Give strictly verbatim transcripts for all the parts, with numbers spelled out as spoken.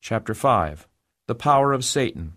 Chapter five. The Power of Satan.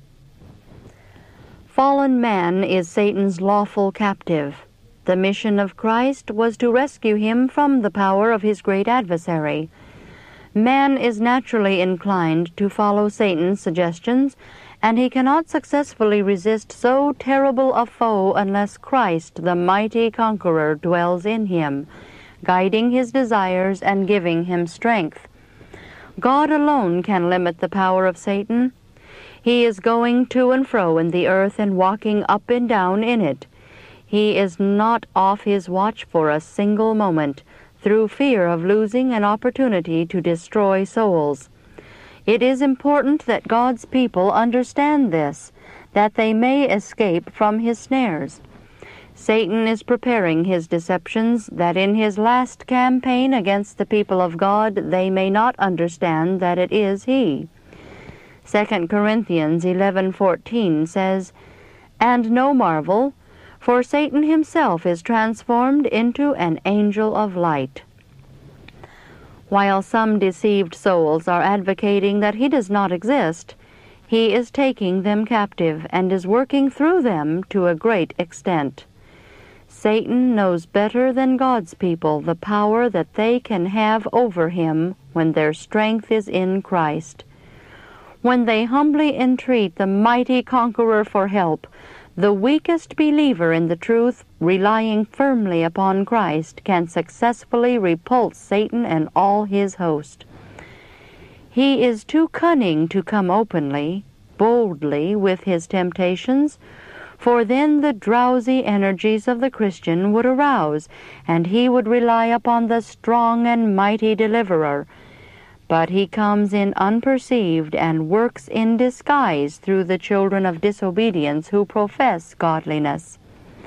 Fallen man is Satan's lawful captive. The mission of Christ was to rescue him from the power of his great adversary. Man is naturally inclined to follow Satan's suggestions, and he cannot successfully resist so terrible a foe unless Christ, the mighty conqueror, dwells in him, guiding his desires and giving him strength. God alone can limit the power of Satan. He is going to and fro in the earth and walking up and down in it. He is not off his watch for a single moment, through fear of losing an opportunity to destroy souls. It is important that God's people understand this, that they may escape from his snares. Satan is preparing his deceptions that in his last campaign against the people of God they may not understand that it is he. Second Corinthians eleven fourteen says, "And no marvel, for Satan himself is transformed into an angel of light." While some deceived souls are advocating that he does not exist, he is taking them captive and is working through them to a great extent. Satan knows better than God's people the power that they can have over him when their strength is in Christ. When they humbly entreat the mighty conqueror for help, the weakest believer in the truth, relying firmly upon Christ, can successfully repulse Satan and all his host. He is too cunning to come openly, boldly with his temptations, for then the drowsy energies of the Christian would arouse, and he would rely upon the strong and mighty deliverer. But he comes in unperceived and works in disguise through the children of disobedience who profess godliness.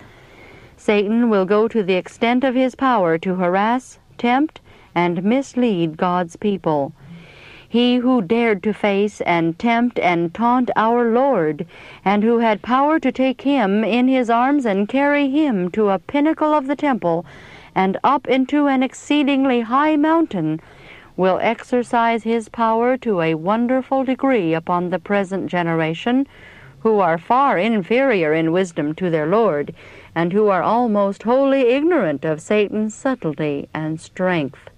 Satan will go to the extent of his power to harass, tempt, and mislead God's people. He who dared to face and tempt and taunt our Lord, and who had power to take him in his arms and carry him to a pinnacle of the temple and up into an exceedingly high mountain, will exercise his power to a wonderful degree upon the present generation, who are far inferior in wisdom to their Lord, and who are almost wholly ignorant of Satan's subtlety and strength.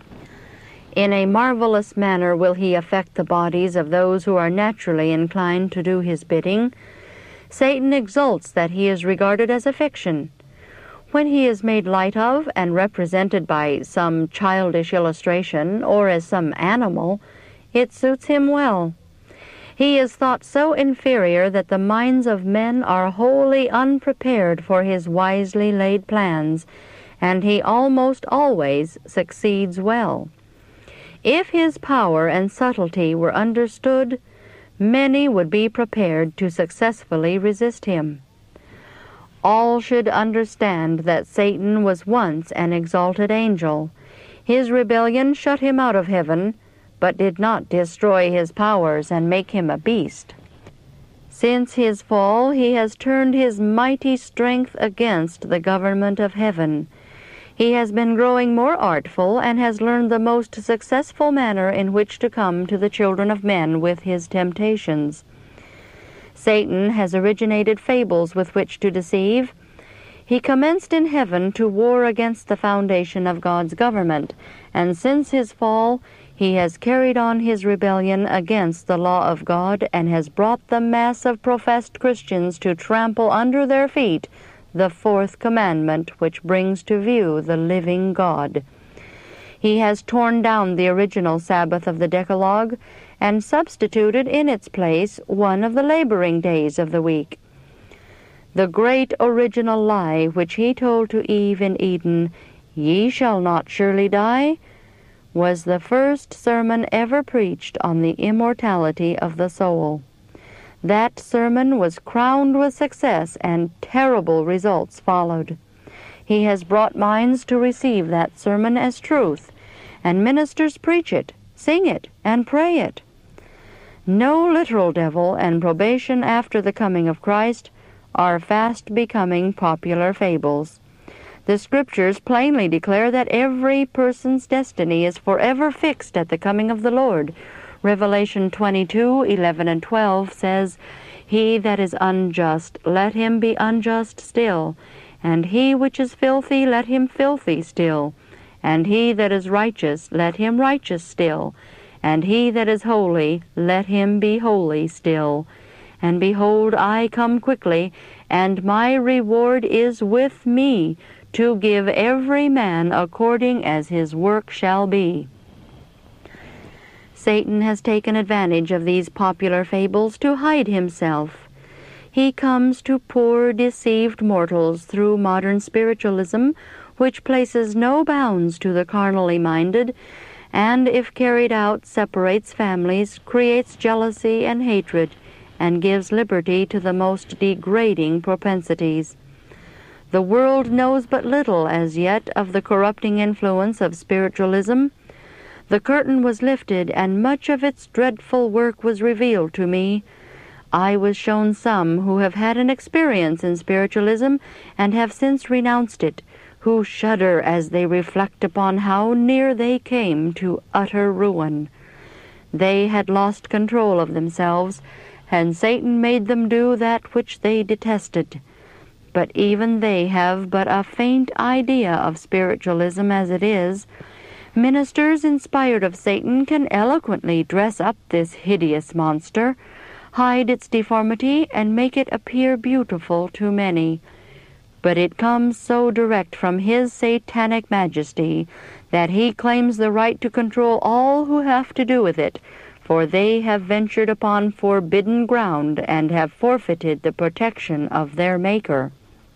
In a marvelous manner will he affect the bodies of those who are naturally inclined to do his bidding. Satan exults that he is regarded as a fiction. When he is made light of and represented by some childish illustration or as some animal, it suits him well. He is thought so inferior that the minds of men are wholly unprepared for his wisely laid plans, and he almost always succeeds well. If his power and subtlety were understood, many would be prepared to successfully resist him. All should understand that Satan was once an exalted angel. His rebellion shut him out of heaven, but did not destroy his powers and make him a beast. Since his fall, he has turned his mighty strength against the government of heaven. He has been growing more artful and has learned the most successful manner in which to come to the children of men with his temptations. Satan has originated fables with which to deceive. He commenced in heaven to war against the foundation of God's government, and since his fall he has carried on his rebellion against the law of God and has brought the mass of professed Christians to trample under their feet the fourth commandment which brings to view the living God. He has torn down the original Sabbath of the Decalogue and substituted in its place one of the laboring days of the week. The great original lie which he told to Eve in Eden, "Ye shall not surely die," was the first sermon ever preached on the immortality of the soul. That sermon was crowned with success, and terrible results followed. He has brought minds to receive that sermon as truth, and ministers preach it, sing it, and pray it. No literal devil and probation after the coming of Christ are fast becoming popular fables. The Scriptures plainly declare that every person's destiny is forever fixed at the coming of the Lord, Revelation twenty-two, eleven and twelve says, He that is unjust, let him be unjust still, and he which is filthy, let him filthy still, and he that is righteous, let him righteous still, and he that is holy, let him be holy still. And behold, I come quickly, and my reward is with me, to give every man according as his work shall be. Satan has taken advantage of these popular fables to hide himself. He comes to poor, deceived mortals through modern spiritualism, which places no bounds to the carnally minded, and, if carried out, separates families, creates jealousy and hatred, and gives liberty to the most degrading propensities. The world knows but little as yet of the corrupting influence of spiritualism. The curtain was lifted, and much of its dreadful work was revealed to me. I was shown some who have had an experience in spiritualism and have since renounced it, who shudder as they reflect upon how near they came to utter ruin. They had lost control of themselves, and Satan made them do that which they detested. But even they have but a faint idea of spiritualism as it is. Ministers inspired of Satan can eloquently dress up this hideous monster, hide its deformity, and make it appear beautiful to many. But it comes so direct from his satanic majesty that he claims the right to control all who have to do with it, for they have ventured upon forbidden ground and have forfeited the protection of their Maker.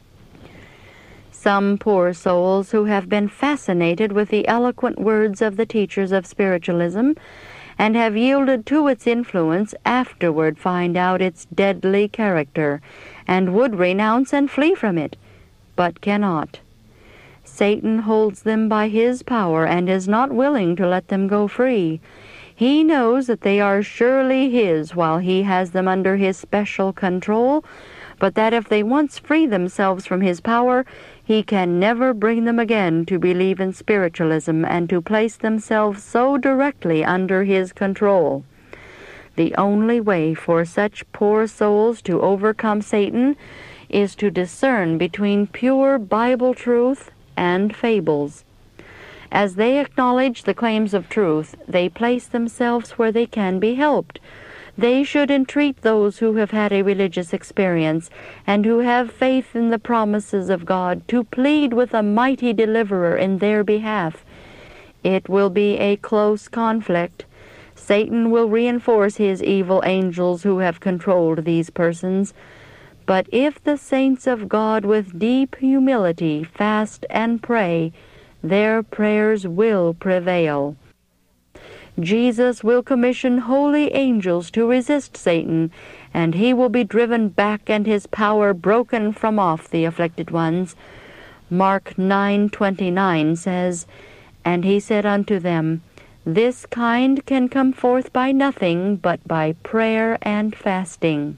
Some poor souls who have been fascinated with the eloquent words of the teachers of spiritualism and have yielded to its influence afterward find out its deadly character and would renounce and flee from it, but cannot. Satan holds them by his power and is not willing to let them go free. He knows that they are surely his while he has them under his special control, but that if they once free themselves from his power, he can never bring them again to believe in spiritualism and to place themselves so directly under his control. The only way for such poor souls to overcome Satan is to discern between pure Bible truth and fables. As they acknowledge the claims of truth, they place themselves where they can be helped. They should entreat those who have had a religious experience and who have faith in the promises of God to plead with a mighty deliverer in their behalf. It will be a close conflict. Satan will reinforce his evil angels who have controlled these persons. But if the saints of God with deep humility fast and pray, their prayers will prevail. Jesus will commission holy angels to resist Satan, and he will be driven back and his power broken from off the afflicted ones. Mark nine twenty-nine says, And he said unto them, This kind can come forth by nothing but by prayer and fasting.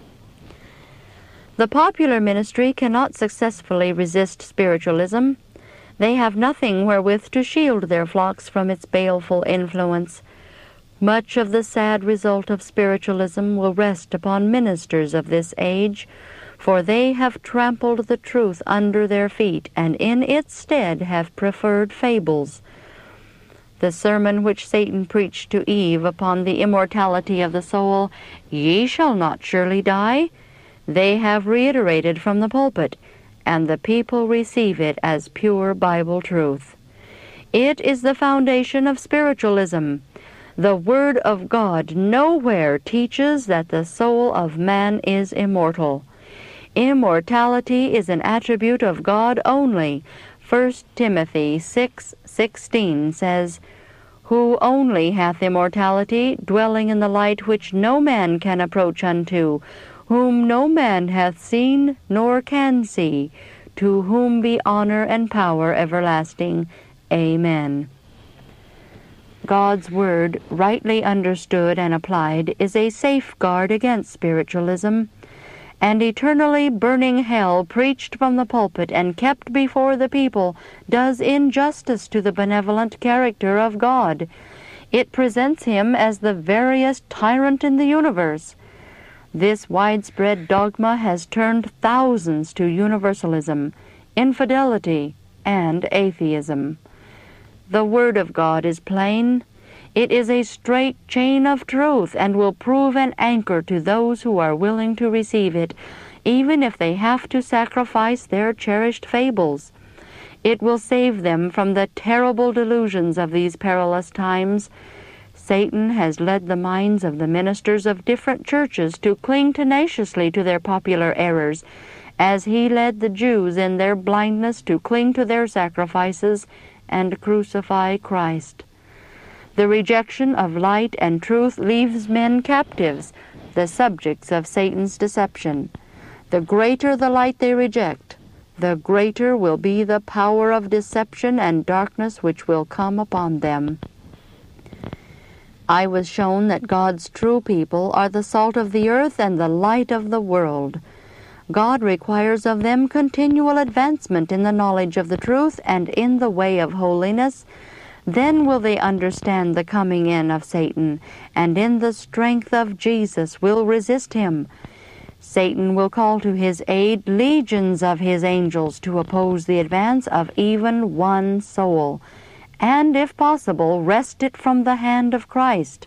The popular ministry cannot successfully resist spiritualism. They have nothing wherewith to shield their flocks from its baleful influence. Much of the sad result of spiritualism will rest upon ministers of this age, for they have trampled the truth under their feet, and in its stead have preferred fables. The sermon which Satan preached to Eve upon the immortality of the soul, Ye shall not surely die, they have reiterated from the pulpit, and the people receive it as pure Bible truth. It is the foundation of spiritualism. The Word of God nowhere teaches that the soul of man is immortal. Immortality is an attribute of God only. First Timothy six sixteen says, Who only hath immortality, dwelling in the light which no man can approach unto, whom no man hath seen nor can see, to whom be honor and power everlasting. Amen. God's Word, rightly understood and applied, is a safeguard against spiritualism. And eternally burning hell preached from the pulpit and kept before the people does injustice to the benevolent character of God. It presents him as the veriest tyrant in the universe. This widespread dogma has turned thousands to universalism, infidelity, and atheism. The Word of God is plain. It is a straight chain of truth and will prove an anchor to those who are willing to receive it, even if they have to sacrifice their cherished fables. It will save them from the terrible delusions of these perilous times. Satan has led the minds of the ministers of different churches to cling tenaciously to their popular errors, as he led the Jews in their blindness to cling to their sacrifices and crucify Christ. The rejection of light and truth leaves men captives, the subjects of Satan's deception. The greater the light they reject, the greater will be the power of deception and darkness which will come upon them. I was shown that God's true people are the salt of the earth and the light of the world. God requires of them continual advancement in the knowledge of the truth and in the way of holiness. Then will they understand the coming in of Satan, and in the strength of Jesus will resist him. Satan will call to his aid legions of his angels to oppose the advance of even one soul, and, if possible, wrest it from the hand of Christ.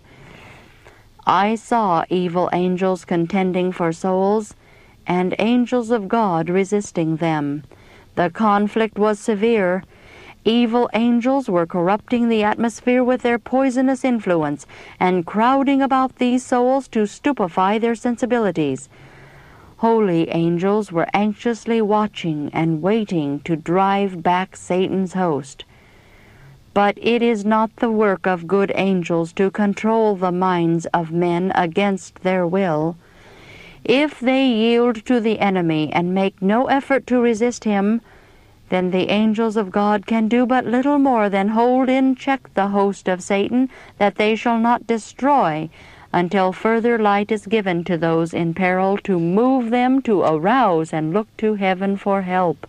I saw evil angels contending for souls, and angels of God resisting them. The conflict was severe. Evil angels were corrupting the atmosphere with their poisonous influence, and crowding about these souls to stupefy their sensibilities. Holy angels were anxiously watching and waiting to drive back Satan's host. But it is not the work of good angels to control the minds of men against their will. If they yield to the enemy and make no effort to resist him, then the angels of God can do but little more than hold in check the host of Satan, that they shall not destroy, until further light is given to those in peril to move them to arouse and look to heaven for help.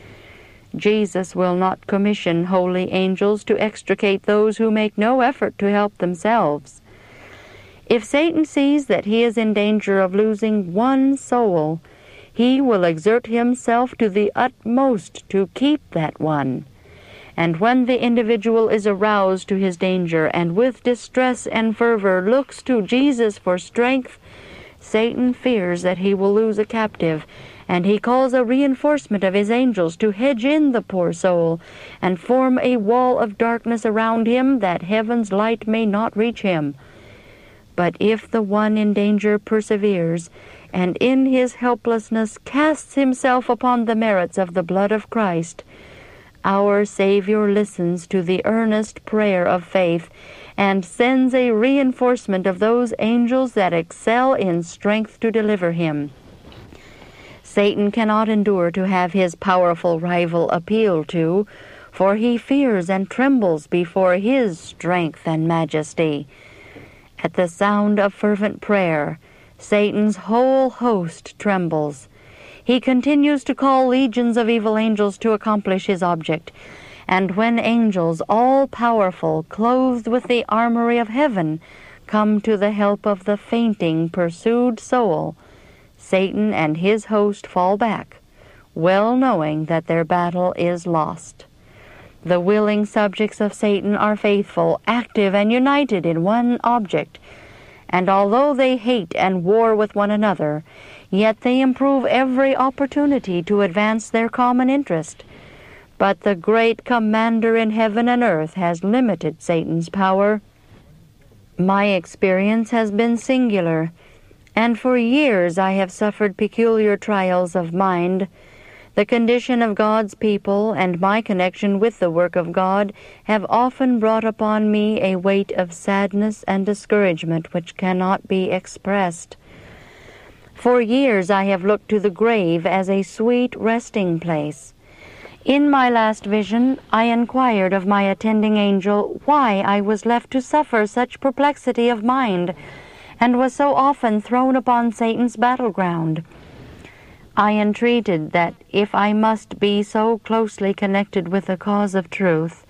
Jesus will not commission holy angels to extricate those who make no effort to help themselves. If Satan sees that he is in danger of losing one soul, he will exert himself to the utmost to keep that one. And when the individual is aroused to his danger and with distress and fervor looks to Jesus for strength, Satan fears that he will lose a captive, and he calls a reinforcement of his angels to hedge in the poor soul and form a wall of darkness around him, that heaven's light may not reach him. But if the one in danger perseveres, and in his helplessness casts himself upon the merits of the blood of Christ, our Savior listens to the earnest prayer of faith and sends a reinforcement of those angels that excel in strength to deliver him. Satan cannot endure to have his powerful rival appealed to, for he fears and trembles before his strength and majesty. At the sound of fervent prayer, Satan's whole host trembles. He continues to call legions of evil angels to accomplish his object, and when angels, all-powerful, clothed with the armory of heaven, come to the help of the fainting, pursued soul, Satan and his host fall back, well knowing that their battle is lost. The willing subjects of Satan are faithful, active, and united in one object, and although they hate and war with one another, yet they improve every opportunity to advance their common interest. But the great Commander in heaven and earth has limited Satan's power. My experience has been singular, and for years I have suffered peculiar trials of mind. The condition of God's people and my connection with the work of God have often brought upon me a weight of sadness and discouragement which cannot be expressed. For years I have looked to the grave as a sweet resting place. In my last vision, I inquired of my attending angel why I was left to suffer such perplexity of mind, and was so often thrown upon Satan's battleground. I entreated that if I must be so closely connected with the cause of truth,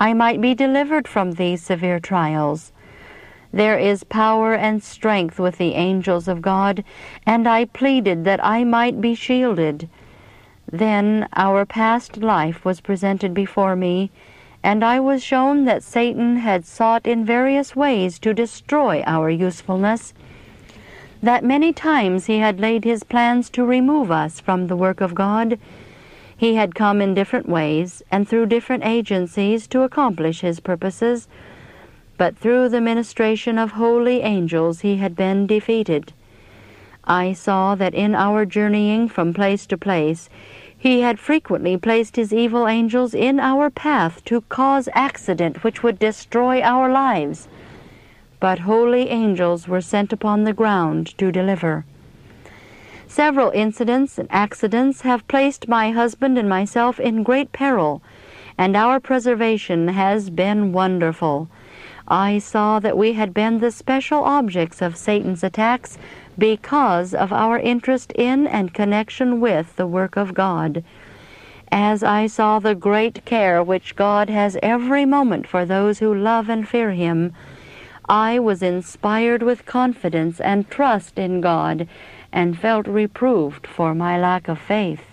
I might be delivered from these severe trials. There is power and strength with the angels of God, and I pleaded that I might be shielded. Then our past life was presented before me, and I was shown that Satan had sought in various ways to destroy our usefulness, that many times he had laid his plans to remove us from the work of God. He had come in different ways and through different agencies to accomplish his purposes, but through the ministration of holy angels he had been defeated. I saw that in our journeying from place to place, he had frequently placed his evil angels in our path to cause accident which would destroy our lives. But holy angels were sent upon the ground to deliver. Several incidents and accidents have placed my husband and myself in great peril, and our preservation has been wonderful. I saw that we had been the special objects of Satan's attacks because of our interest in and connection with the work of God. As I saw the great care which God has every moment for those who love and fear Him, I was inspired with confidence and trust in God, and felt reproved for my lack of faith.